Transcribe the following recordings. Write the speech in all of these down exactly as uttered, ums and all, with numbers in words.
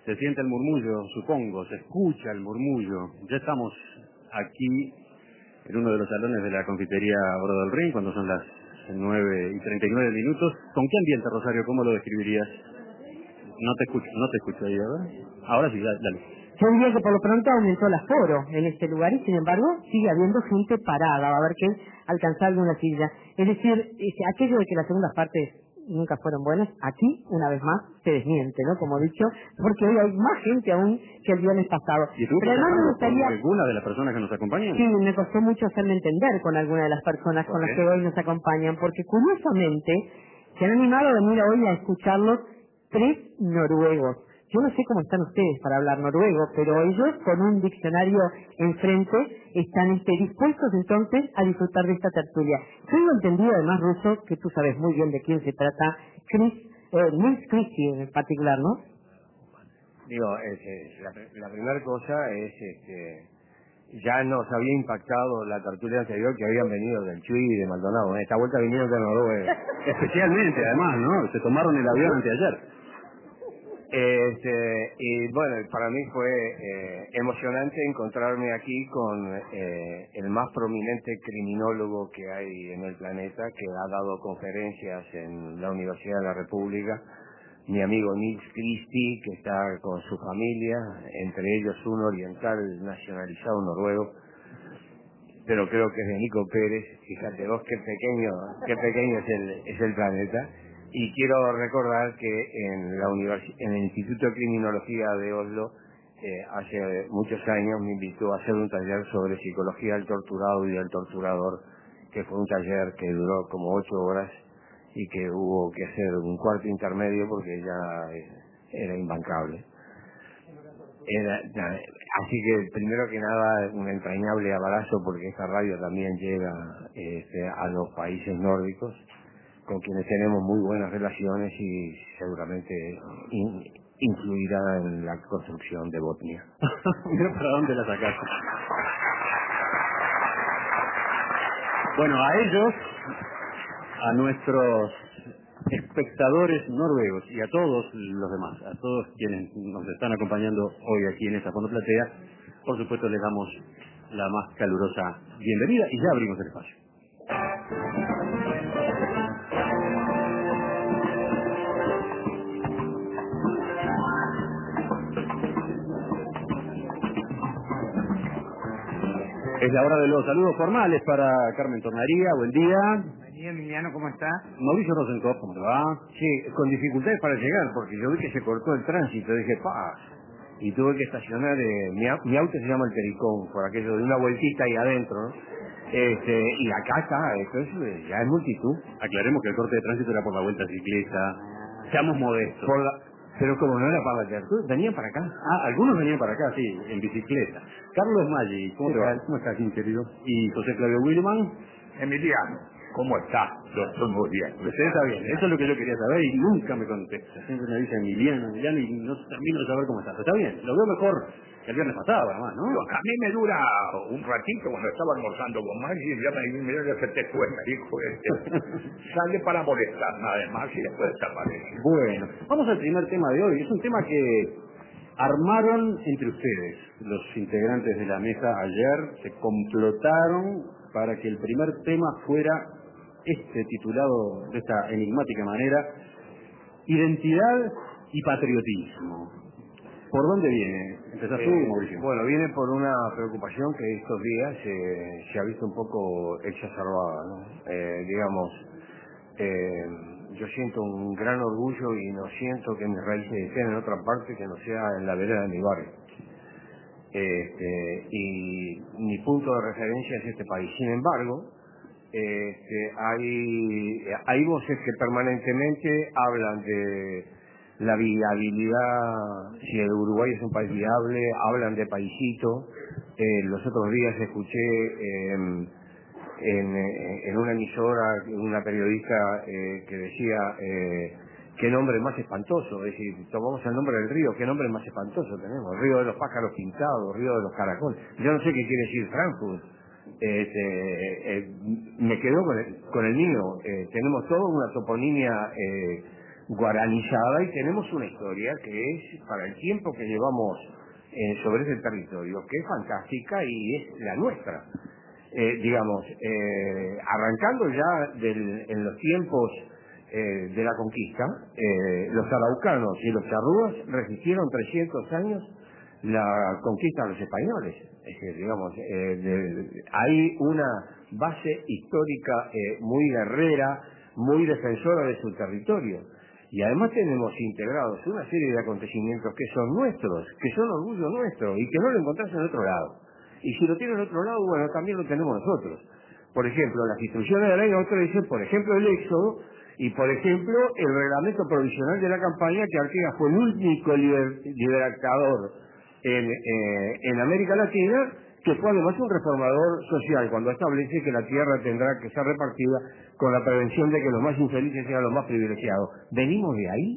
Se siente el murmullo, supongo, se escucha el murmullo. Ya estamos aquí en uno de los salones de la confitería Oro del Rin, cuando son las nueve y treinta y nueve minutos. ¿Con qué ambiente, Rosario? ¿Cómo lo describirías? No te escucho, no te escucho ahí, ¿verdad? Ahora sí, dale. dale. Yo diría que por lo pronto aumentó el aforo en este lugar y sin embargo sigue habiendo gente parada, va a haber que alcanzar una silla. Es decir, aquello de que las segundas partes nunca fueron buenas, aquí una vez más se desmiente, ¿no? Como he dicho, porque hoy hay más gente aún que el viernes pasado. ¿Y tú Pero además me gustaría... con alguna de las personas que nos acompañan? Sí, me costó mucho hacerme entender con alguna de las personas con las que hoy nos acompañan, porque curiosamente se han animado a venir hoy a escucharlos tres noruegos. Yo no sé cómo están ustedes para hablar noruego, pero ellos con un diccionario enfrente están este, dispuestos entonces a disfrutar de esta tertulia. Tengo entendido además, Russo, que tú sabes muy bien de quién se trata, Chris, eh, Nils Christie en particular, ¿no? Digo, es, es, la, la primera cosa es, este, ya nos había impactado la tertulia anterior que habían venido del Chuy y de Maldonado. Esta vuelta vinieron de Noruega. Especialmente, además, ¿no? Se tomaron el avión anteayer. Este, y bueno, para mí fue eh, emocionante encontrarme aquí con eh, el más prominente criminólogo que hay en el planeta, que ha dado conferencias en la Universidad de la República, mi amigo Nils Christie, que está con su familia, entre ellos un oriental nacionalizado noruego, pero creo que es de Nico Pérez. Fíjate vos qué pequeño, qué pequeño es el, es el planeta. Y quiero recordar que en la universi- en el Instituto de Criminología de Oslo, eh, hace muchos años me invitó a hacer un taller sobre psicología del torturado y del torturador, que fue un taller que duró como ocho horas y que hubo que hacer un cuarto intermedio porque ya eh, era imbancable. Era, na- así que primero que nada un entrañable abrazo, porque esta radio también llega este, a los países nórdicos, con quienes tenemos muy buenas relaciones y seguramente in, influirá en la construcción de Botnia. Mira para dónde la sacaste. Bueno, a ellos, a nuestros espectadores noruegos y a todos los demás, a todos quienes nos están acompañando hoy aquí en esta fonoplatea, por supuesto les damos la más calurosa bienvenida y ya abrimos el espacio. Es la hora de los saludos formales para Carmen Tornaría. Buen día. Buen día, Emiliano, ¿cómo está? Mauricio Rosenkopf, ¿cómo te va? Sí, con dificultades para llegar, porque yo vi que se cortó el tránsito, dije, pa, y tuve que estacionar, eh, mi, au- mi auto se llama el Pericón, por aquello de una vueltita ahí adentro, ¿no? Este, y acá está, esto es, eh, ya es multitud. Aclaremos que el corte de tránsito era por la vuelta ciclista. Seamos modestos. Por la, pero como no era para la tertulia, venían para acá. Ah, algunos venían para acá, sí, en bicicleta. Carlos Maggi, ¿cómo ¿Qué te va? tal? ¿Cómo estás, mi querido? Y José Claudio Williman. Emiliano, ¿cómo está? Yo estoy muy bien. Usted está bien, eso es lo que yo quería saber y nunca me contesta. Siempre me dice Emiliano, Emiliano y no termino de saber cómo está. Pero está bien, lo veo mejor que el viernes pasado, además, ¿no? A mí me dura un ratito cuando estaba almorzando con Maggie, ya me, me, ya se te fue, me dijo, este, sale para molestar, nada más, y después desaparece. Bueno, vamos al primer tema de hoy. Es un tema que armaron entre ustedes, los integrantes de la mesa ayer, se complotaron para que el primer tema fuera este, titulado de esta enigmática manera, Identidad y Patriotismo. ¿Por dónde viene? ¿Empezás tú, Eh, Mauricio? bueno, viene por una preocupación que estos días eh, se ha visto un poco exacerbada, ¿no? Eh, digamos, eh, yo siento un gran orgullo y no siento que mis raíces estén en otra parte que no sea en la vereda de mi barrio. Este, y mi punto de referencia es este país. Sin embargo, este, hay, hay voces que permanentemente hablan de la viabilidad, si el Uruguay es un país viable, hablan de paisito. Eh, los otros días escuché eh, en, en una emisora una periodista eh, que decía eh, qué nombre más espantoso, es decir, tomamos el nombre del río, qué nombre más espantoso tenemos, río de los pájaros pintados, río de los caracoles. Yo no sé qué quiere decir Frankfurt. Este, eh, me quedo con el, con el mío. Eh, tenemos toda una toponimia eh, guaranizada, y tenemos una historia que es, para el tiempo que llevamos eh, sobre ese territorio, que es fantástica y es la nuestra. Eh, digamos, eh, arrancando ya del, en los tiempos eh, de la conquista, eh, los araucanos y los charrúas resistieron trescientos años la conquista de los españoles. Es que, digamos, eh, de, de, hay una base histórica eh, muy guerrera, muy defensora de su territorio. Y además tenemos integrados una serie de acontecimientos que son nuestros, que son orgullo nuestro y que no lo encontrás en otro lado. Y si lo tiene en otro lado, bueno, también lo tenemos nosotros. Por ejemplo, las instrucciones de la ley trece, por ejemplo, el Éxodo, y por ejemplo, el reglamento provisional de la campaña, que Artigas fue el único liber, libertador en, eh, en América Latina, que fue además un reformador social, cuando establece que la tierra tendrá que ser repartida con la prevención de que los más infelices sean los más privilegiados. ¿Venimos de ahí?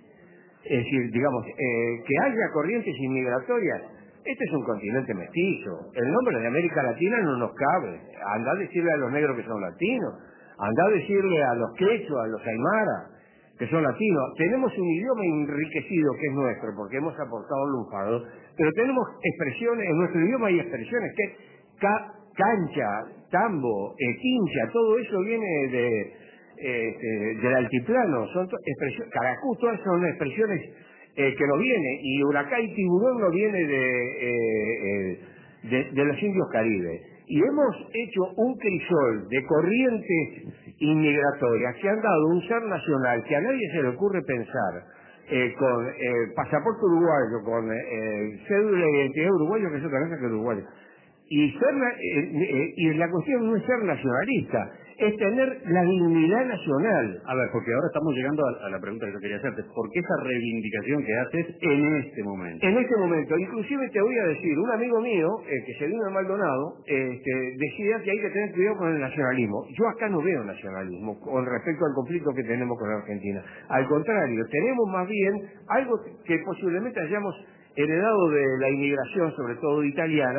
Es decir, digamos, eh, que haya corrientes inmigratorias. Este es un continente mestizo. El nombre de América Latina no nos cabe. Andá a decirle a los negros que son latinos. Andá a decirle a los quechua, a los aymara, que son latinos. Tenemos un idioma enriquecido que es nuestro, porque hemos aportado lunfardo, pero tenemos expresiones, en nuestro idioma hay expresiones que ca, cancha, tambo, eh, quincha, todo eso viene de, eh, de, del altiplano, son expresiones, caracú, todas son expresiones eh, que no viene, y huracán y tiburón no viene de, eh, eh, de, de los indios caribes. Y hemos hecho un crisol de corrientes inmigratorias que han dado un ser nacional que a nadie se le ocurre pensar, eh, con eh, pasaporte uruguayo, con eh, cédula de identidad uruguayo, que es otra cosa que uruguayo. Y, ser, eh, eh, y la cuestión no es ser nacionalista, es tener la dignidad nacional. A ver, porque ahora estamos llegando a, a la pregunta que yo quería hacerte. ¿Por qué esa reivindicación que haces en este momento? En este momento, inclusive te voy a decir, un amigo mío, eh, que se vino de Maldonado, eh, que decía que hay que tener cuidado con el nacionalismo. Yo acá no veo nacionalismo con respecto al conflicto que tenemos con Argentina. Al contrario, tenemos más bien algo que posiblemente hayamos heredado de la inmigración, sobre todo italiana,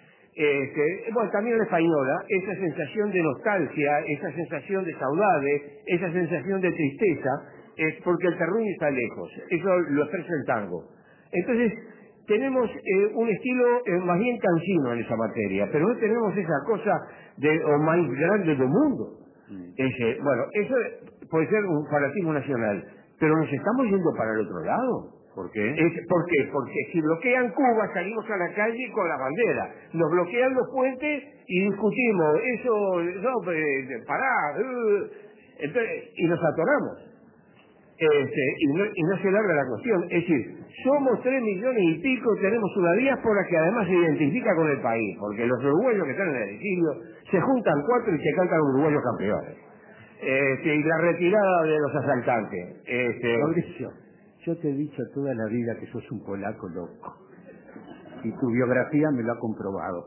Este, bueno, también la española, esa sensación de nostalgia, esa sensación de saudade, esa sensación de tristeza, es porque el terruño está lejos. Eso lo expresa el tango. Entonces, tenemos eh, un estilo eh, más bien cansino en esa materia, pero no tenemos esa cosa de o más grande del mundo. Mm. Ese, bueno, eso puede ser un fanatismo nacional, pero nos estamos yendo para el otro lado. ¿Por qué? Es, ¿Por qué? Porque si bloquean Cuba, salimos a la calle con la bandera. Nos bloquean los puentes y discutimos. Eso, no, eh, pará. Uh, entonces, y nos atoramos. Este, y, no, y no se larga la cuestión. Es decir, somos tres millones y pico, tenemos una diáspora que además se identifica con el país, porque los uruguayos que están en el exilio se juntan cuatro y se cantan uruguayos campeones. Este, y la retirada de los asaltantes. Este, Mauricio, yo te he dicho toda la vida que sos un polaco loco. Y tu biografía me lo ha comprobado.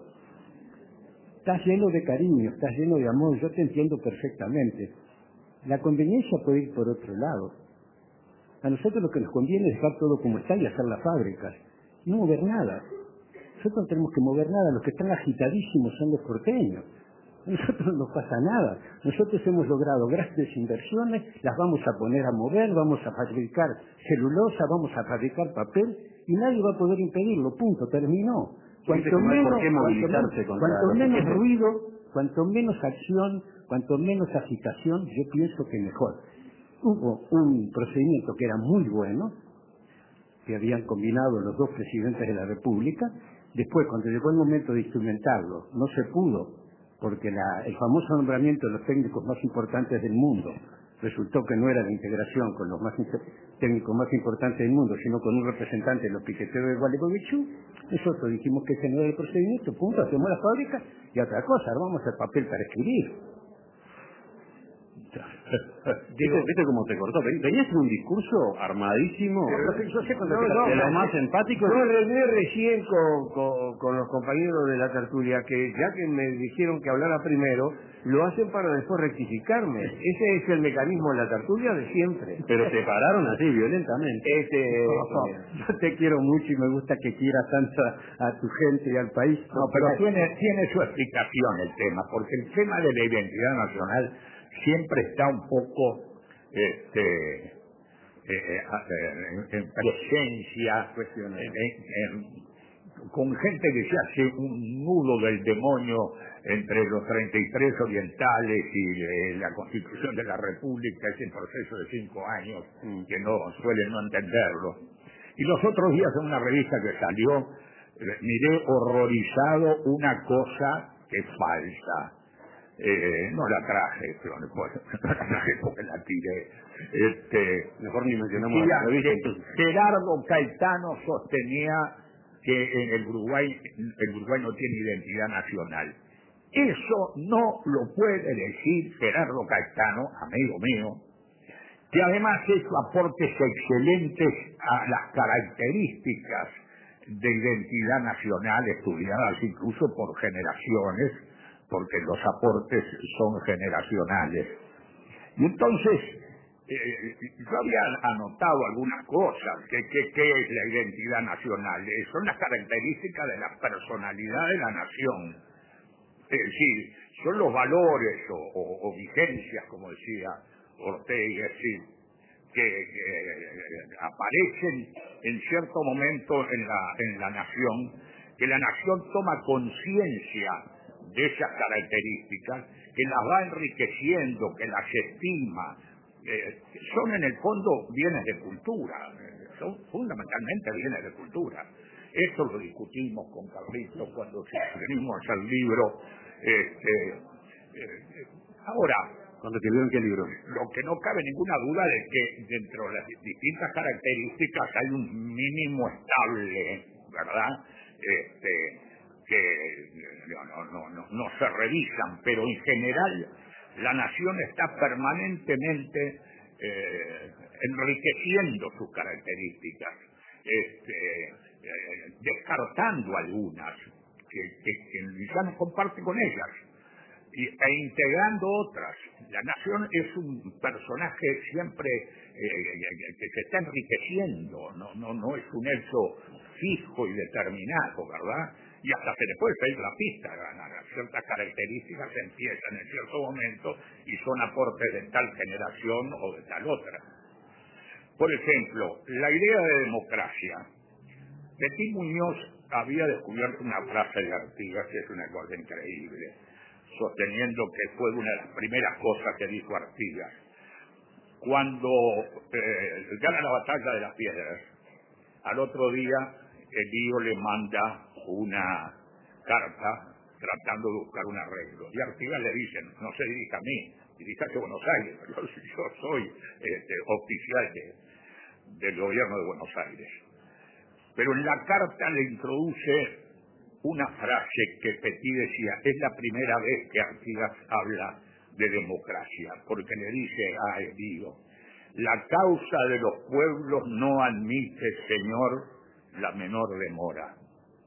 Estás lleno de cariño, estás lleno de amor, yo te entiendo perfectamente. La conveniencia puede ir por otro lado. A nosotros lo que nos conviene es dejar todo como está y hacer las fábricas. No mover nada. Nosotros no tenemos que mover nada. Los que están agitadísimos son los porteños. A nosotros no nos pasa nada. Nosotros hemos logrado grandes inversiones, las vamos a poner a mover, vamos a fabricar celulosa, vamos a fabricar papel, y nadie va a poder impedirlo. Punto, terminó. Cuanto menos, ¿por qué movilizarse cuanto, contra cuanto los menos piquetes? ruido, cuanto menos acción, cuanto menos agitación, yo pienso que mejor. Hubo un procedimiento que era muy bueno, que habían combinado los dos presidentes de la República. Después, cuando llegó el momento de instrumentarlo, no se pudo, porque la, el famoso nombramiento de los técnicos más importantes del mundo resultó que no era la integración con los más técnicos más importantes del mundo, sino con un representante de los piqueteros de Gualeguaychú. Nosotros dijimos que ese no era el procedimiento, punto, hacemos la fábrica y otra cosa, armamos el papel para escribir. Digo, ¿viste cómo te cortó? Venías en un discurso armadísimo, Pero yo sé cuando no, te- no, de no, lo más empático. Yo reuní recién con, con, con los compañeros de la tertulia que ya que me dijeron que hablara primero, lo hacen para después rectificarme. Ese es el mecanismo de la tertulia de siempre. Pero se pararon así, violentamente. Este, No, yo te quiero mucho y me gusta que quieras tanto a, a tu gente y al país. No, pero tiene, tiene su explicación el tema, porque el tema de la identidad nacional siempre está un poco este, eh, en, en presencia, en, en, con gente que se hace un nudo del demonio entre los treinta y tres orientales y eh, la Constitución de la República, ese proceso de cinco años que no suelen no entenderlo. Y los otros días en una revista que salió, eh, miré horrorizado una cosa que es falsa. Eh, no la traje, pero no, no la traje porque la tiré. Este, Mejor ni mencionamos la revista. Gerardo Caetano sostenía que en el Uruguay, el Uruguay no tiene identidad nacional. Eso no lo puede decir Gerardo Caetano, amigo mío, que además hizo aportes excelentes a las características de identidad nacional estudiadas incluso por generaciones, porque los aportes son generacionales. Y entonces, eh, yo había anotado algunas cosas. ¿Qué, qué, qué es la identidad nacional? Eh, son las características de la personalidad de la nación. Es decir, son los valores o, o, o vigencias, como decía Ortega, es decir, que, que aparecen en cierto momento en la, en la nación, que la nación toma conciencia de esas características, que las va enriqueciendo, que las estima. Eh, son en el fondo bienes de cultura, son fundamentalmente bienes de cultura. Esto lo discutimos con Carlitos cuando escribimos el libro. Este, eh, ahora, ¿Cuándo escribieron qué libro? Lo que no cabe ninguna duda de que dentro de las distintas características hay un mínimo estable, ¿verdad? Este, que no, no, no, no se revisan, pero en general la nación está permanentemente eh, enriqueciendo sus características, este, eh, descartando algunas que, que, que ya no comparte con ellas y, e integrando otras. La nación es un personaje siempre eh, que se está enriqueciendo, no, no, no es un hecho fijo y determinado, ¿verdad? Y hasta se le puede pedir la pista, ganar ciertas características se empiezan en cierto momento y son aportes de tal generación o de tal otra. Por ejemplo, la idea de democracia. Petit Muñoz había descubierto una frase de Artigas que es una cosa increíble, sosteniendo que fue una de las primeras cosas que dijo Artigas. Cuando eh, gana la batalla de las piedras, al otro día el lío le manda una carta tratando de buscar un arreglo. Y Artigas le dice, no se dirija a mí, diríjase a Buenos Aires, yo, yo soy este, oficial de, del gobierno de Buenos Aires. Pero en la carta le introduce una frase que Petit decía, es la primera vez que Artigas habla de democracia, porque le dice a Elío, la causa de los pueblos no admite, Señor, la menor demora.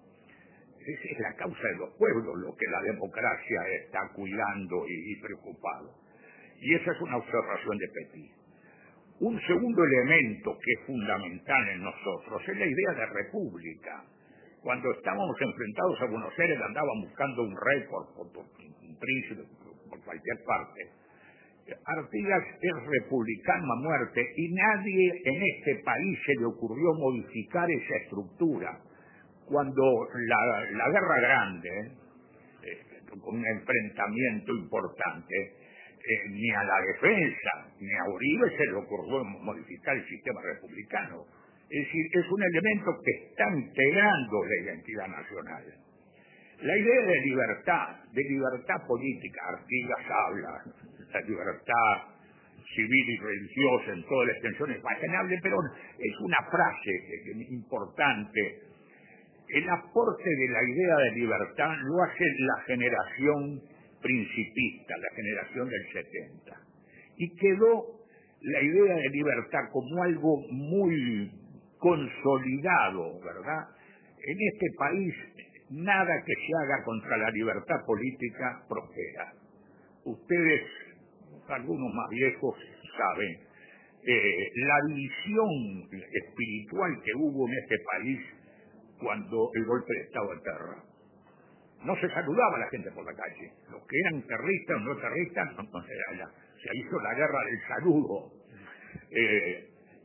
Esa es la causa de los pueblos, lo que la democracia está cuidando y, y preocupado. Y esa es una observación de Petit. Un segundo elemento que es fundamental en nosotros es la idea de república. Cuando estábamos enfrentados a Buenos Aires andaban buscando un rey, por, por, por un príncipe, por, por cualquier parte. Artigas es republicano a muerte y nadie en este país se le ocurrió modificar esa estructura. Cuando la, la guerra grande, eh, con un enfrentamiento importante, eh, ni a la defensa ni a Uribe se le ocurrió modificar el sistema republicano. Es decir, es un elemento que está integrando la identidad nacional. La idea de libertad, de libertad política, Artigas habla, la libertad civil y religiosa en toda la extensión es imaginable, pero es una frase importante. El aporte de la idea de libertad lo hace la generación principista, la generación del setenta. Y quedó la idea de libertad como algo muy consolidado, ¿verdad? En este país nada que se haga contra la libertad política prospera. Ustedes, algunos más viejos, saben eh, la división espiritual que hubo en este país cuando el golpe de Estado de Terra. No se saludaba a la gente por la calle. Los que eran terristas o no terristas, no, no, se, la, se hizo la guerra del saludo. Eh,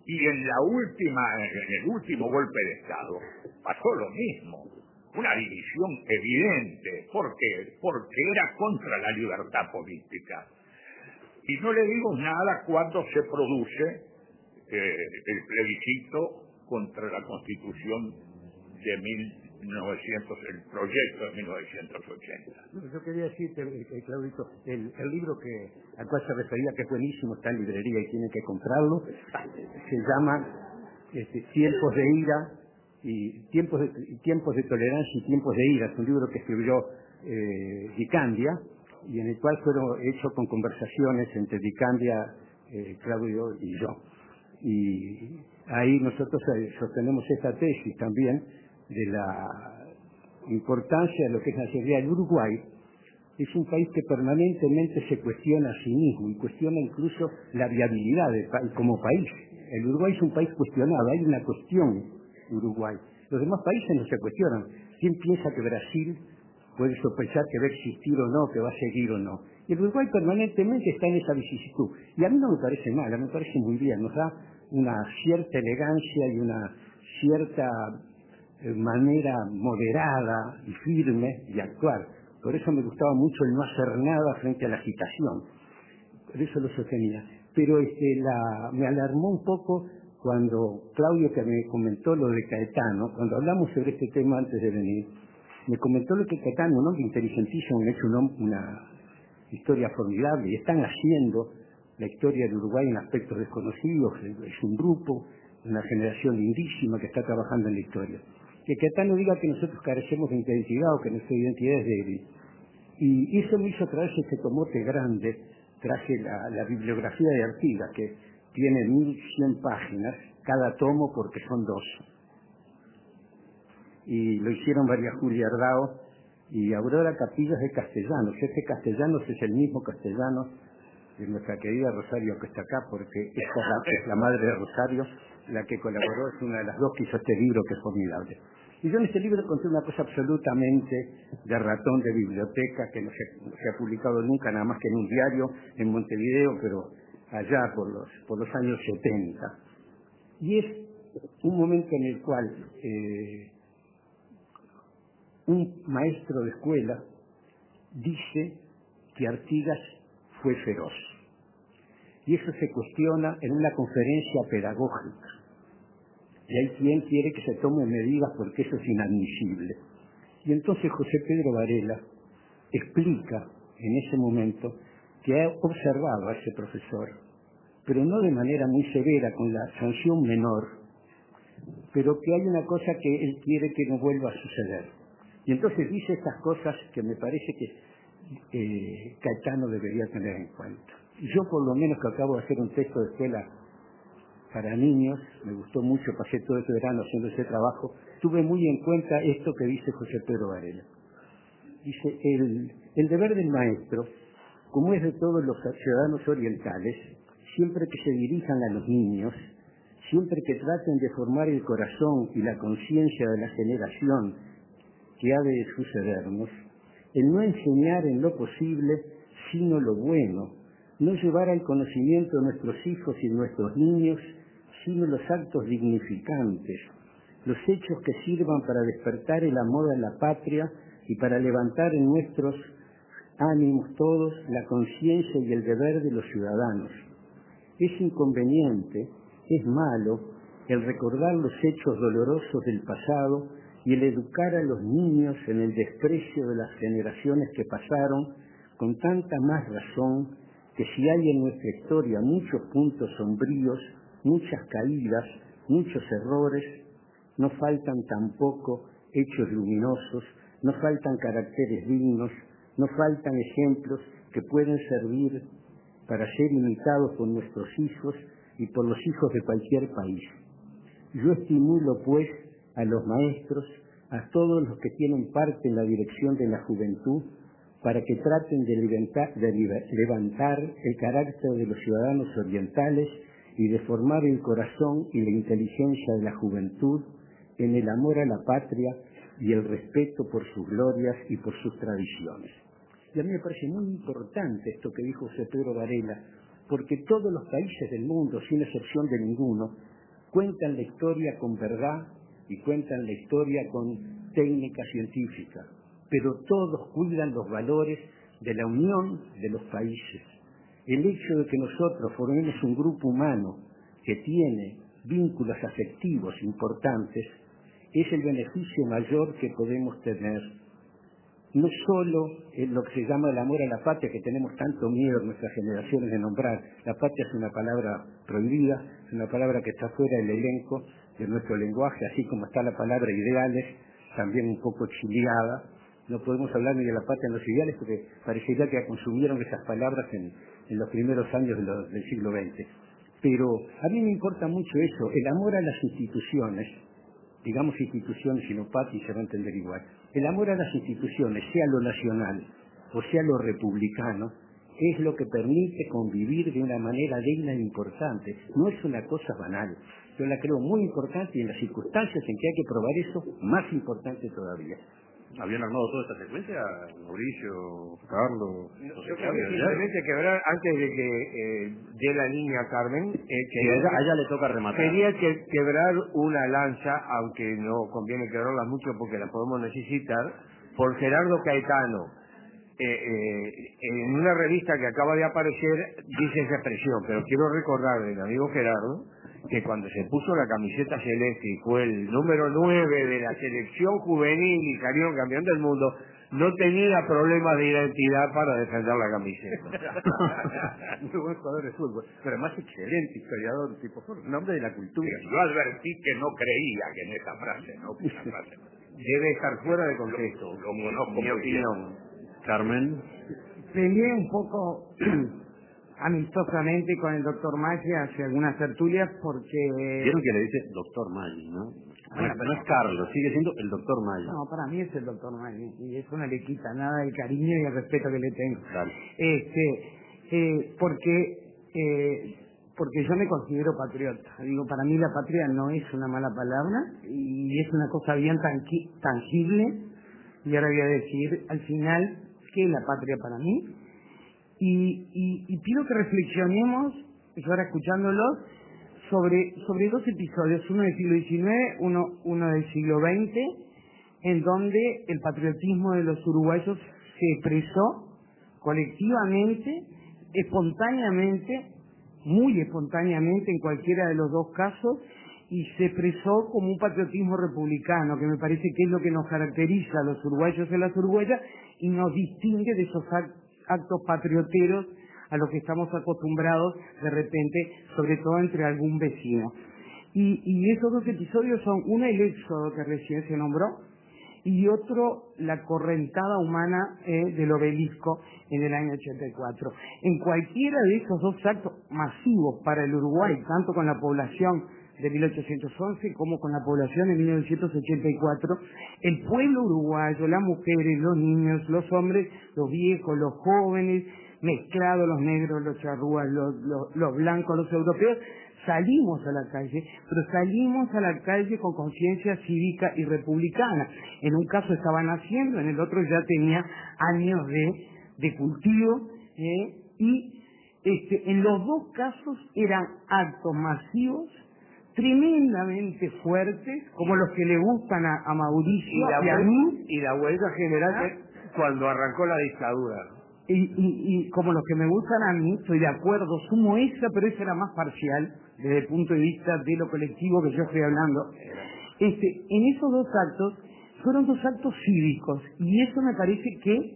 Y en la última, en el último golpe de Estado pasó lo mismo. Una división evidente. ¿Por qué? Porque era contra la libertad política. Y no le digo nada cuando se produce eh, el plebiscito contra la Constitución de mil novecientos, el proyecto de mil novecientos ochenta. No, yo quería decirte, eh, Claudito, el, el libro que al cual se refería, que es buenísimo, está en librería y tienen que comprarlo, se llama este, Tiempos de Ira y tiempos de, tiempos de Tolerancia y Tiempos de Ira. Es un libro que escribió eh, Dicandia, y en el cual fueron hechos con conversaciones entre Dicandia, eh, Claudio y yo. Y ahí nosotros sostenemos esta tesis también de la importancia de lo que es la seguridad. El Uruguay es un país que permanentemente se cuestiona a sí mismo y cuestiona incluso la viabilidad del país como país. El Uruguay es un país cuestionado, hay una cuestión Uruguay. Los demás países no se cuestionan. ¿Quién piensa que Brasil puede sospechar que va a existir o no, que va a seguir o no? Y el Uruguay permanentemente está en esa vicisitud. Y a mí no me parece mal, a mí me parece muy bien. Nos da una cierta elegancia y una cierta manera moderada y firme de actuar. Por eso me gustaba mucho el no hacer nada frente a la agitación. Por eso lo sostenía. Pero este, la, me alarmó un poco cuando Claudio, que me comentó lo de Caetano, cuando hablamos sobre este tema antes de venir, me comentó lo que Caetano, un hombre inteligentísimo, ha hecho una, una historia formidable, y están haciendo la historia de Uruguay en aspectos desconocidos. Es un grupo, una generación lindísima que está trabajando en la historia. Que Caetano diga que nosotros carecemos de identidad o que nuestra identidad es débil. Y eso me hizo traer este tomote grande, traje la, la bibliografía de Artigas, que tiene mil cien páginas, cada tomo porque son dos. Y lo hicieron María Julia Ardao y Aurora Capillas de Castellanos. Este Castellanos es el mismo Castellanos de nuestra querida Rosario, que está acá, porque esta es la, es la madre de Rosario, la que colaboró, es una de las dos que hizo este libro, que es formidable. Y yo en este libro encontré una cosa absolutamente de ratón de biblioteca, que no se, no se ha publicado nunca, nada más que en un diario en Montevideo, pero allá por los, por los años setenta. Y es un momento en el cual eh, un maestro de escuela dice que Artigas fue feroz. Y eso se cuestiona en una conferencia pedagógica. Y hay quien quiere que se tomen medidas porque eso es inadmisible. Y entonces José Pedro Varela explica en ese momento que ha observado a ese profesor, pero no de manera muy severa, con la sanción menor, pero que hay una cosa que él quiere que no vuelva a suceder. Y entonces dice estas cosas que me parece que eh, Caetano debería tener en cuenta. Yo, por lo menos, que acabo de hacer un texto de escuela para niños, me gustó mucho, pasé todo este verano haciendo ese trabajo, tuve muy en cuenta esto que dice José Pedro Varela. Dice, el, el deber del maestro, como es de todos los ciudadanos orientales, siempre que se dirijan a los niños, siempre que traten de formar el corazón y la conciencia de la generación que ha de sucedernos, el no enseñar en lo posible, sino lo bueno, no llevar al conocimiento de nuestros hijos y nuestros niños, sino los actos dignificantes, los hechos que sirvan para despertar el amor a la patria y para levantar en nuestros ánimos todos la conciencia y el deber de los ciudadanos. Es inconveniente, es malo, el recordar los hechos dolorosos del pasado y el educar a los niños en el desprecio de las generaciones que pasaron, con tanta más razón que si hay en nuestra historia muchos puntos sombríos, muchas caídas, muchos errores, no faltan tampoco hechos luminosos, no faltan caracteres dignos, no faltan ejemplos que pueden servir para ser imitados por nuestros hijos y por los hijos de cualquier país. Yo estimulo, pues, a los maestros, a todos los que tienen parte en la dirección de la juventud, para que traten de levantar, de levantar el carácter de los ciudadanos orientales y de formar el corazón y la inteligencia de la juventud en el amor a la patria y el respeto por sus glorias y por sus tradiciones. Y a mí me parece muy importante esto que dijo José Pedro Varela, porque todos los países del mundo, sin excepción de ninguno, cuentan la historia con verdad y cuentan la historia con técnica científica, pero todos cuidan los valores de la unión de los países. El hecho de que nosotros formemos un grupo humano que tiene vínculos afectivos importantes es el beneficio mayor que podemos tener. No solo en lo que se llama el amor a la patria, que tenemos tanto miedo en nuestras generaciones de nombrar. La patria es una palabra prohibida, es una palabra que está fuera del elenco de nuestro lenguaje, así como está la palabra ideales, también un poco exiliada. No podemos hablar ni de la patria ni de los ideales porque parecería que consumieron esas palabras en, en los primeros años de lo, del siglo veinte. Pero a mí me importa mucho eso, el amor a las instituciones, digamos instituciones y no patria, se va a entender igual. El amor a las instituciones, sea lo nacional o sea lo republicano, es lo que permite convivir de una manera digna e importante. No es una cosa banal. Yo la creo muy importante y en las circunstancias en que hay que probar eso, más importante todavía. ¿Habían armado toda esta secuencia, Mauricio, Carlos? No, yo creo que simplemente quebrar, antes de que eh, dé la línea Carmen, eh, que sí, a, ella, a ella le toca rematar. Quería que quebrar una lanza, aunque no conviene quebrarla mucho porque la podemos necesitar, por Gerardo Caetano. Eh, eh, en una revista que acaba de aparecer dice esa expresión, pero quiero recordarle al amigo Gerardo que cuando se puso la camiseta celeste y fue el número nueve de la selección juvenil y salieron campeón del mundo, no tenía problemas de identidad para defender la camiseta. Muy buen jugador de fútbol, pero además excelente historiador, tipo nombre de la cultura. Yo advertí que no creía que en esa frase, ¿no? Que esa frase debe estar fuera de contexto, lo, lo conozco mi opinión. Carmen. Peleé un poco amistosamente con el doctor Maggi hace algunas tertulias porque... Vieron que le dice doctor Maggi, ¿no? Bueno, pero no es Carlos, sigue siendo el doctor Maggi. No, para mí es el doctor Maggi y eso no le quita nada del cariño y el respeto que le tengo. Dale. Este, eh, porque, eh, porque yo me considero patriota. Digo, para mí la patria no es una mala palabra y es una cosa bien tanqui, tangible. Y ahora voy a decir al final qué es la patria para mí. Y, y, y pido que reflexionemos, yo ahora escuchándolos, sobre, sobre dos episodios, uno del siglo diecinueve, uno, uno del siglo veinte, en donde el patriotismo de los uruguayos se expresó colectivamente, espontáneamente, muy espontáneamente en cualquiera de los dos casos, y se expresó como un patriotismo republicano, que me parece que es lo que nos caracteriza a los uruguayos y a las uruguayas, y nos distingue de esos actos patrioteros a los que estamos acostumbrados de repente, sobre todo entre algún vecino. Y, y esos dos episodios son uno el éxodo que recién se nombró y otro la correntada humana eh, del obelisco en el año ochenta y cuatro. En cualquiera de esos dos actos masivos para el Uruguay, tanto con la población de mil ochocientos once como con la población de mil novecientos ochenta y cuatro, el pueblo uruguayo, las mujeres, los niños, los hombres, los viejos, los jóvenes, mezclados, los negros, los charrúas, los, los, los blancos, los europeos, salimos a la calle, pero salimos a la calle con conciencia cívica y republicana. En un caso estaban haciendo, en el otro ya tenía años de, de cultivo, ¿eh? y este, en los dos casos eran actos masivos, tremendamente fuertes, como los que le gustan a, a Mauricio y, la y a mí. Y la huelga general ¿Ah? que cuando arrancó la dictadura. Y, y, y como los que me gustan a mí, estoy de acuerdo, sumo esa, pero esa era más parcial, desde el punto de vista de lo colectivo que yo estoy hablando. Este, en esos dos actos, fueron dos actos cívicos, y eso me parece que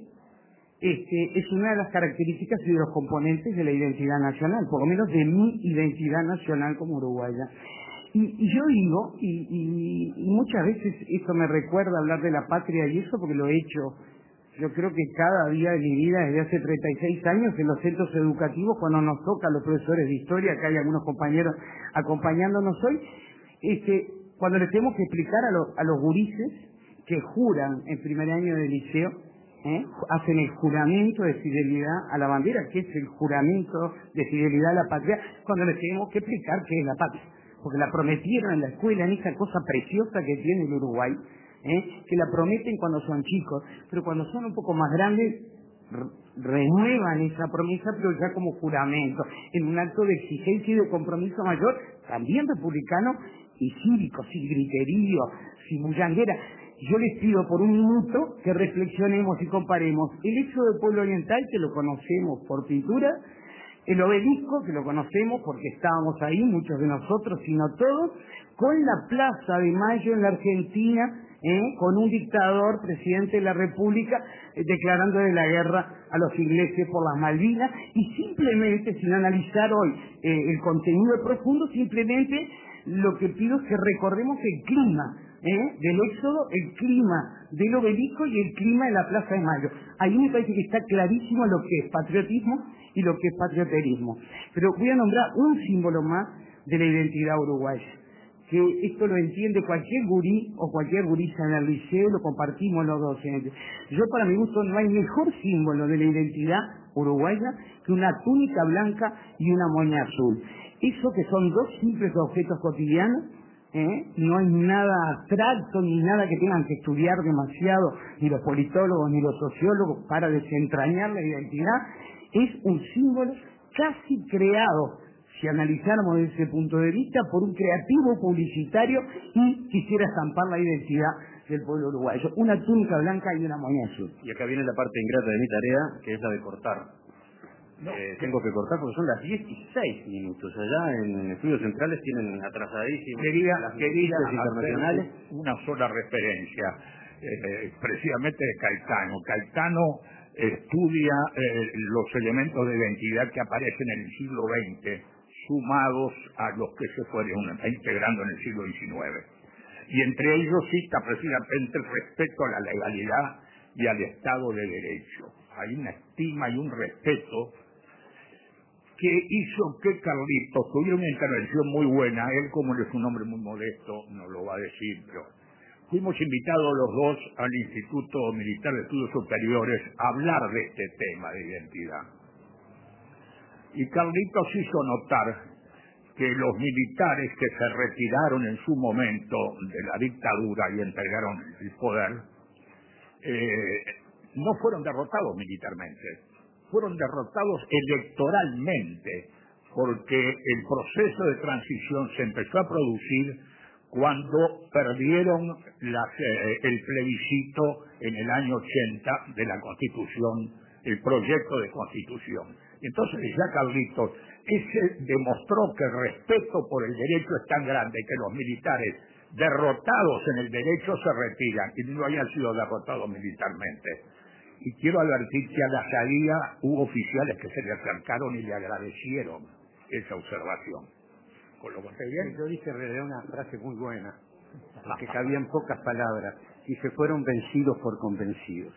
este, es una de las características y de los componentes de la identidad nacional, por lo menos de mi identidad nacional como uruguaya. Y, y yo digo, y, y, y muchas veces esto me recuerda hablar de la patria y eso porque lo he hecho, yo creo que cada día de mi vida, desde hace treinta y seis años, en los centros educativos, cuando nos toca a los profesores de historia, acá hay algunos compañeros acompañándonos hoy, este, cuando les tenemos que explicar a, lo, a los gurises que juran en primer año de liceo, ¿eh? hacen el juramento de fidelidad a la bandera, que es el juramento de fidelidad a la patria, cuando les tenemos que explicar qué es la patria, porque la prometieron en la escuela, en esa cosa preciosa que tiene el Uruguay, ¿eh? que la prometen cuando son chicos, pero cuando son un poco más grandes renuevan esa promesa, pero ya como juramento, en un acto de exigencia y de compromiso mayor, también republicano y cívico, sin griterío, sin bullanguera. Yo les pido por un minuto que reflexionemos y comparemos el hecho del pueblo oriental, que lo conocemos por pintura, el obelisco, que lo conocemos porque estábamos ahí, muchos de nosotros, si no todos, con la Plaza de Mayo en la Argentina, ¿eh? con un dictador, presidente de la República, eh, declarándole la guerra a los ingleses por las Malvinas, y simplemente, sin analizar hoy eh, el contenido profundo, simplemente lo que pido es que recordemos el clima ¿eh? del éxodo, el clima del obelisco y el clima de la Plaza de Mayo. Ahí me parece que está clarísimo lo que es patriotismo y lo que es patrioterismo. Pero voy a nombrar un símbolo más de la identidad uruguaya, que esto lo entiende cualquier gurí o cualquier gurisa en el liceo, lo compartimos los docentes. Yo, para mi gusto, no hay mejor símbolo de la identidad uruguaya que una túnica blanca y una moña azul. Eso que son dos simples objetos cotidianos, ¿eh? no hay nada abstracto ni nada que tengan que estudiar demasiado, ni los politólogos ni los sociólogos, para desentrañar la identidad. Es un símbolo casi creado, si analizáramos desde ese punto de vista, por un creativo publicitario y quisiera estampar la identidad del pueblo uruguayo. Una túnica blanca y una moña azul. Y acá viene la parte ingrata de mi tarea, que es la de cortar. No, eh, tengo que cortar porque son las diez y seis minutos. Allá en Estudios Centrales tienen atrasadísimos quería, las quería noticias internacionales. una sola referencia, eh, precisamente de Caetano. Caetano estudia eh, los elementos de identidad que aparecen en el siglo veinte, sumados a los que se fueron integrando en el siglo diecinueve. Y entre ellos cita precisamente el respeto a la legalidad y al Estado de Derecho. Hay una estima y un respeto que hizo que Carlitos tuviera una intervención muy buena. Él, como él es un hombre muy modesto, no lo va a decir, pero fuimos invitados los dos al Instituto Militar de Estudios Superiores a hablar de este tema de identidad. Y Carlitos hizo notar que los militares que se retiraron en su momento de la dictadura y entregaron el poder, eh, no fueron derrotados militarmente, fueron derrotados electoralmente, porque el proceso de transición se empezó a producir cuando perdieron las, eh, el plebiscito en el año ochenta de la Constitución, el proyecto de Constitución. Entonces ya Carlitos, ese demostró que el respeto por el derecho es tan grande que los militares derrotados en el derecho se retiran y no hayan sido derrotados militarmente. Y quiero advertir que a la salida hubo oficiales que se le acercaron y le agradecieron esa observación. ¿Con lo conté bien? Yo dije en realidad una frase muy buena, porque cabían pocas palabras y se fueron vencidos por convencidos.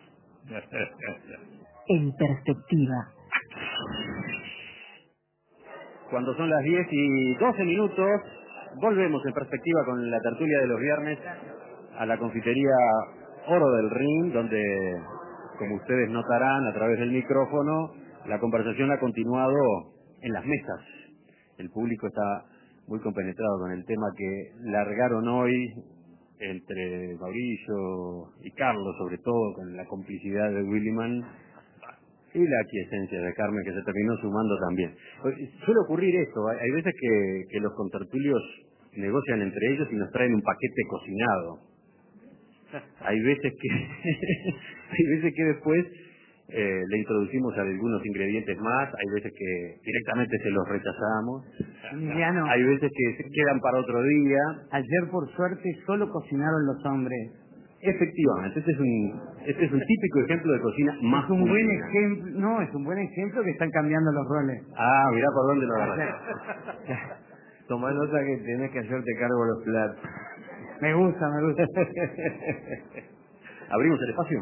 En perspectiva. Cuando son las diez y doce minutos, volvemos en perspectiva con la tertulia de los viernes a la confitería Oro del Rin, donde, como ustedes notarán a través del micrófono, la conversación ha continuado en las mesas. El público está muy compenetrado con el tema que largaron hoy entre Mauricio y Carlos, sobre todo con la complicidad de Williman y la aquiescencia de Carmen, que se terminó sumando también. Suele ocurrir esto, hay veces que, que los contertulios negocian entre ellos y nos traen un paquete cocinado. Hay veces que hay veces que después eh, le introducimos algunos ingredientes más, hay veces que directamente se los rechazamos, Ya no. hay veces que se quedan para otro día. Ayer, por suerte, solo cocinaron los hombres. Efectivamente, este es un este es un típico ejemplo de cocina más. Es un buen ejemplo, no, es un buen ejemplo que están cambiando los roles. Ah, mirá por dónde lo agarraste. Tomá nota que tenés que hacerte cargo de los platos. Me gusta, me gusta. Abrimos el espacio.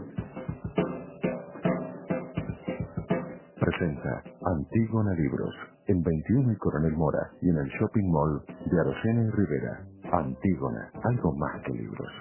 Presenta Antígona Libros en veintiuno y Coronel Mora y en el Shopping Mall de Arocena y Rivera. Antígona, algo más que libros.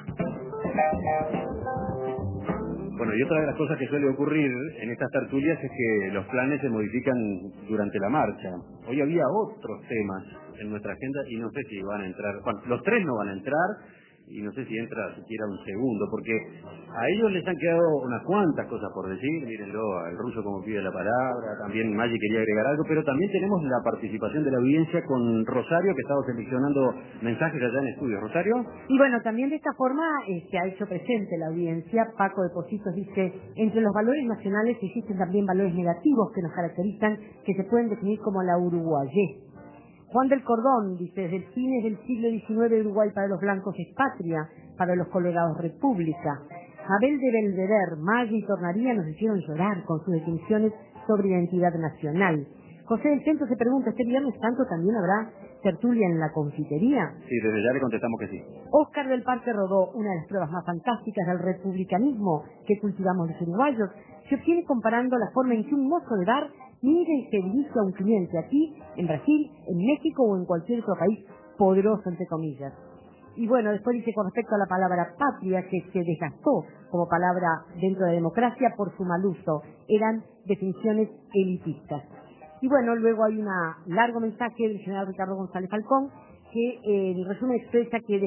Bueno, y otra de las cosas que suele ocurrir en estas tertulias es que los planes se modifican durante la marcha. Hoy había otros temas en nuestra agenda y no sé si van a entrar. Bueno, los tres no van a entrar y no sé si entra siquiera un segundo, porque a ellos les han quedado unas cuantas cosas por decir. Mírenlo, al ruso como pide la palabra, también Maggi quería agregar algo, pero también tenemos la participación de la audiencia con Rosario, que estaba seleccionando mensajes allá en estudio. Rosario. Y bueno, también de esta forma eh, se ha hecho presente la audiencia. Paco de Positos dice, entre los valores nacionales existen también valores negativos que nos caracterizan, que se pueden definir como la uruguayés. Juan del Cordón dice, desde fines del siglo diecinueve Uruguay para los blancos es patria, para los colorados república. Abel de Belvedere, Maggi y Tornaría nos hicieron llorar con sus definiciones sobre identidad nacional. José del Centro se pregunta, ¿este viernes santo también habrá tertulia en la confitería? Sí, desde ya le contestamos que sí. Óscar del Parque Rodó, una de las pruebas más fantásticas del republicanismo que cultivamos los uruguayos, se obtiene comparando la forma en que un mozo de bar mire y se dirige a un cliente aquí, en Brasil, en México o en cualquier otro país poderoso, entre comillas. Y bueno, después dice con respecto a la palabra patria, que se desgastó como palabra dentro de la democracia por su mal uso. Eran definiciones elitistas. Y bueno, luego hay un largo mensaje del general Ricardo González Falcón, que eh, en resumen expresa que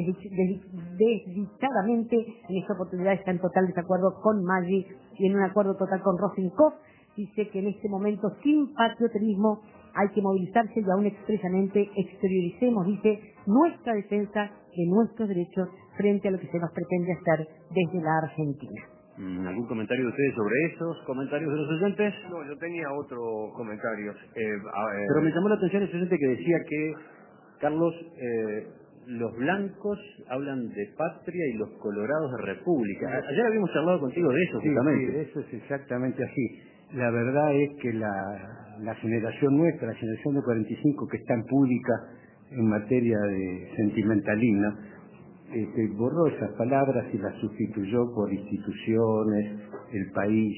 desdichadamente en esta oportunidad está en total desacuerdo con Maggi y en un acuerdo total con Rosenkopf. Dice que en este momento sin patrioterismo hay que movilizarse y aún expresamente exterioricemos, dice, nuestra defensa de nuestros derechos frente a lo que se nos pretende hacer desde la Argentina. ¿Algún comentario de ustedes sobre esos comentarios de los oyentes? No, yo tenía otro comentario. Eh, a, eh, Pero me llamó la atención ese oyente que decía que, Carlos, eh, los blancos hablan de patria y los colorados de república. Ayer habíamos charlado contigo de eso, sí, justamente. Sí, eso es exactamente así. La verdad es que la, la generación nuestra, la generación de cuarenta y cinco, que es tan pública en materia de sentimentalismo, este, borró esas palabras y las sustituyó por instituciones, el país,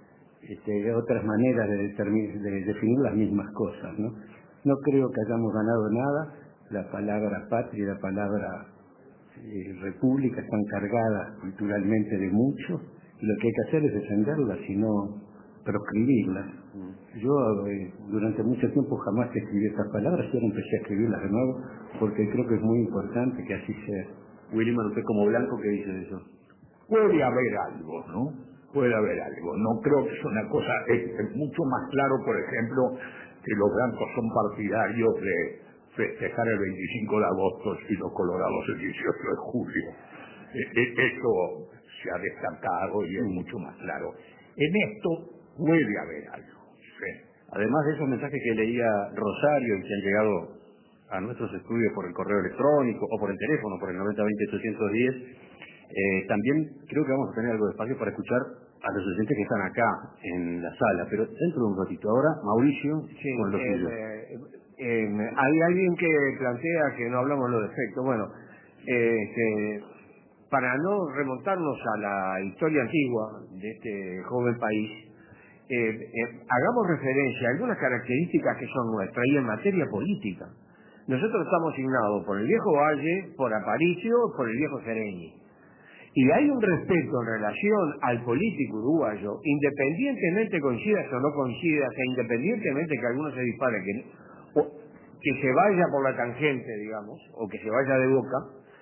este, otras maneras de, de definir las mismas cosas, ¿no? No creo que hayamos ganado nada. La palabra patria y la palabra eh, república están cargadas culturalmente de mucho, y lo que hay que hacer es defenderlas y no proscribirlas. Yo eh, durante mucho tiempo jamás escribí estas palabras y ahora empecé a escribirlas de nuevo porque creo que es muy importante que así sea. William, usted como blanco, ¿qué dice de eso? Puede haber algo, ¿no? Puede haber algo. No creo que sea una cosa... Es, es mucho más claro, por ejemplo, que los blancos son partidarios de festejar el veinticinco de agosto y los colorados el dieciocho de julio. Eh, eh, eso se ha destacado y es mucho más claro. En esto puede haber algo. Sí. Además de esos mensajes que leía Rosario y que han llegado a nuestros estudios por el correo electrónico o por el teléfono, por el noventa veinte ochocientos diez, eh, también creo que vamos a tener algo de espacio para escuchar a los oyentes que están acá en la sala, pero dentro de un ratito. Ahora, Mauricio, sí, con los eh, suyos. Eh, eh, hay alguien que plantea que no hablamos de los defectos. Bueno, eh, que para no remontarnos a la historia antigua de este joven país, eh, eh, hagamos referencia a algunas características que son nuestras y en materia política. Nosotros estamos signados por el viejo Valle, por Aparicio, por el viejo Sereñi. Y hay un respeto en relación al político uruguayo, independientemente coincidas o no coincidas, e independientemente que alguno se dispare, que, o, que se vaya por la tangente, digamos, o que se vaya de boca.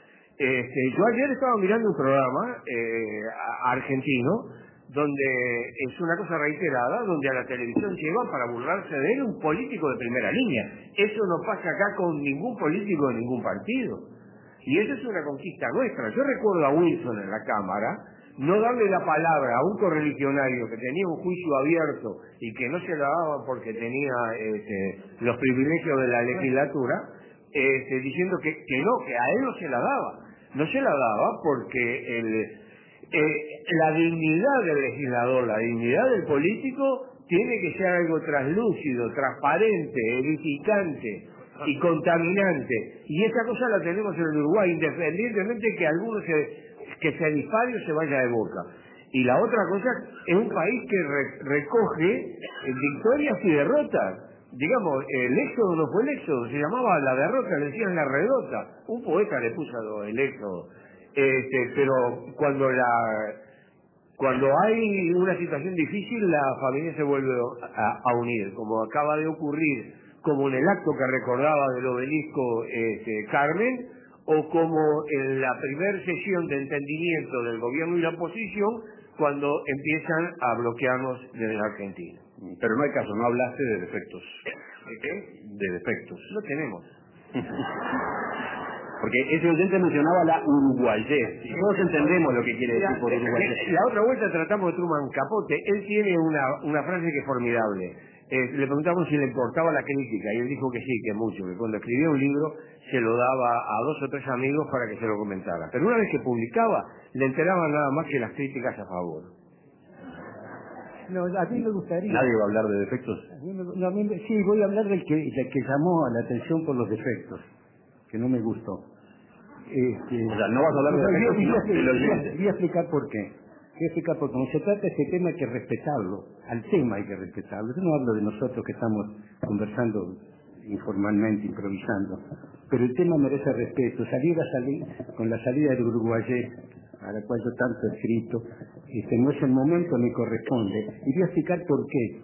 Este, yo ayer estaba mirando un programa eh, argentino, donde es una cosa reiterada, donde a la televisión llevan para burlarse de él un político de primera línea. Eso no pasa acá con ningún político de ningún partido. Y eso es una conquista nuestra. Yo recuerdo a Wilson en la Cámara no darle la palabra a un correligionario que tenía un juicio abierto y que no se la daba porque tenía este, los privilegios de la legislatura, este, diciendo que, que no, que a él no se la daba. No se la daba porque el, eh, la dignidad del legislador, la dignidad del político tiene que ser algo traslúcido, transparente, edificante y contaminante, y esa cosa la tenemos en el Uruguay, independientemente que alguno se, que se dispare o se vaya de boca. Y la otra cosa es un país que re, recoge victorias y derrotas. Digamos, el éxodo no fue el éxodo, se llamaba la derrota, le decían la redota. Un poeta le puso el éxodo. Este, pero cuando la cuando hay una situación difícil, la familia se vuelve a, a unir, como acaba de ocurrir, como en el acto que recordaba del obelisco este, Carmen, o como en la primera sesión de entendimiento del gobierno y la oposición, cuando empiezan a bloquearnos desde la Argentina. Pero no hay caso, no hablaste de defectos. ¿De qué? De defectos. No tenemos. Porque ese oyente mencionaba la uruguayés. Todos entendemos lo que quiere decir por uruguayés. La otra vuelta tratamos de Truman Capote. Él tiene una, una frase que es formidable. Eh, le preguntamos si le importaba la crítica y él dijo que sí, que mucho, que cuando escribía un libro se lo daba a dos o tres amigos para que se lo comentara. Pero una vez que publicaba, le enteraban nada más que las críticas a favor. No, a mí me gustaría... ¿Nadie va a hablar de defectos? A mí me- no, a mí me- sí, voy a hablar del que, del que llamó a la atención por los defectos, que no me gustó. Este, O sea, no vas a hablar de no, defectos, voy, sino a- del voy a- oyente. voy a explicar por qué. Voy a explicar por qué. Cuando se trata de este tema hay que respetarlo. Al tema hay que respetarlo. Yo no hablo de nosotros que estamos conversando informalmente, improvisando. Pero el tema merece respeto. Salir a salir con la salida del Uruguayés, a la cual yo tanto he escrito, este, no es el momento ni corresponde. Y voy a explicar por qué.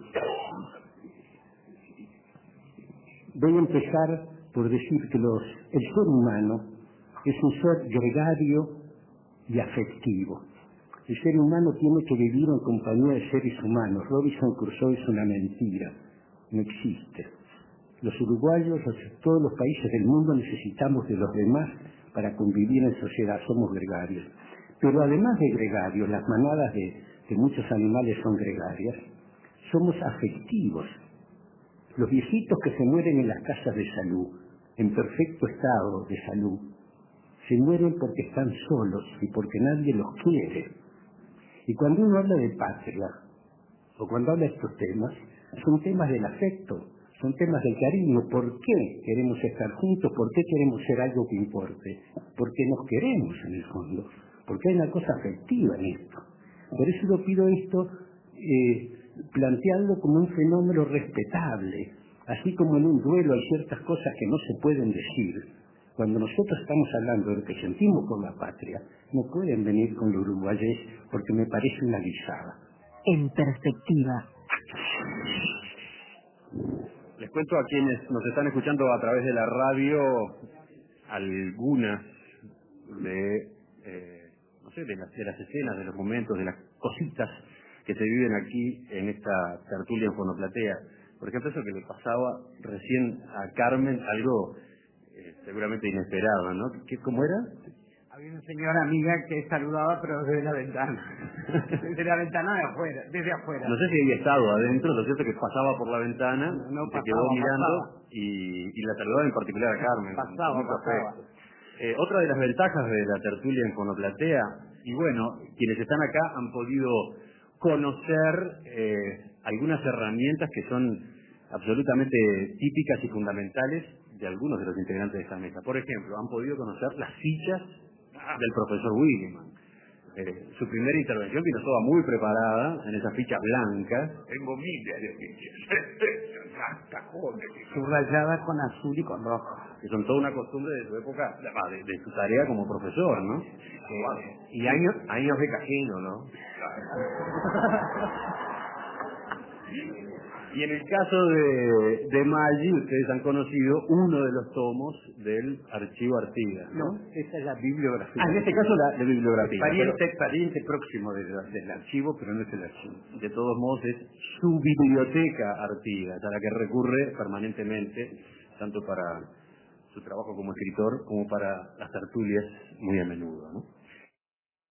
Voy a empezar por decir que los, el ser humano es un ser gregario y afectivo. El ser humano tiene que vivir en compañía de seres humanos. Robinson Crusoe es una mentira, no existe. Los uruguayos, los- todos los países del mundo necesitamos de los demás para convivir en sociedad, somos gregarios. Pero además de gregarios, las manadas de, de muchos animales son gregarias, somos afectivos. Los viejitos que se mueren en las casas de salud, en perfecto estado de salud, se mueren porque están solos y porque nadie los quiere. Y cuando uno habla de patria, o cuando habla de estos temas, son temas del afecto, son temas del cariño. ¿Por qué queremos estar juntos? ¿Por qué queremos ser algo que importe? Porque nos queremos en el fondo, porque hay una cosa afectiva en esto. Por eso yo pido esto eh, planteando como un fenómeno respetable, así como en un duelo hay ciertas cosas que no se pueden decir. Cuando nosotros estamos hablando de lo que sentimos por la patria, no pueden venir con lo uruguayés porque me parece una guisada. En perspectiva. Les cuento a quienes nos están escuchando a través de la radio algunas de, eh, no sé, de las, de las escenas, de los momentos, de las cositas que se viven aquí en esta tertulia en Fonoplatea. Por ejemplo, eso que le pasaba recién a Carmen, algo eh, seguramente inesperado, ¿no? ¿Qué, ¿Cómo era? Había una señora amiga que saludaba, pero desde la ventana. Desde la ventana de afuera, desde afuera. No sé si había estado adentro, lo cierto es que pasaba por la ventana, No, no, se pasaba, quedó mirando pasaba. y, y la saludaba en particular a Carmen. con Pasaba, mucho pasaba. afecto. Eh, otra de las ventajas de la tertulia en Fonoplatea, y bueno, quienes están acá han podido conocer eh, algunas herramientas que son absolutamente típicas y fundamentales de algunos de los integrantes de esta mesa. Por ejemplo, han podido conocer las fichas del profesor Williman. Eh, su primera intervención vino toda muy preparada en esas fichas blancas. Tengo miles de fichas. Cajones. Subrayada con azul y con rojo. Que son toda una costumbre de su época, de, de su tarea como profesor, ¿no? Eh, y años, años de casino, ¿no? Y en el caso de, de Maggi, ustedes han conocido uno de los tomos del Archivo Artigas, ¿no? No, esa es la bibliografía. Ah, en este caso la, la bibliografía. Pariente, pero- pariente próximo del, del archivo, pero no es el archivo. de todos modos es su biblioteca Artigas, a la que recurre permanentemente, tanto para su trabajo como escritor, como para las tertulias muy a menudo, ¿no?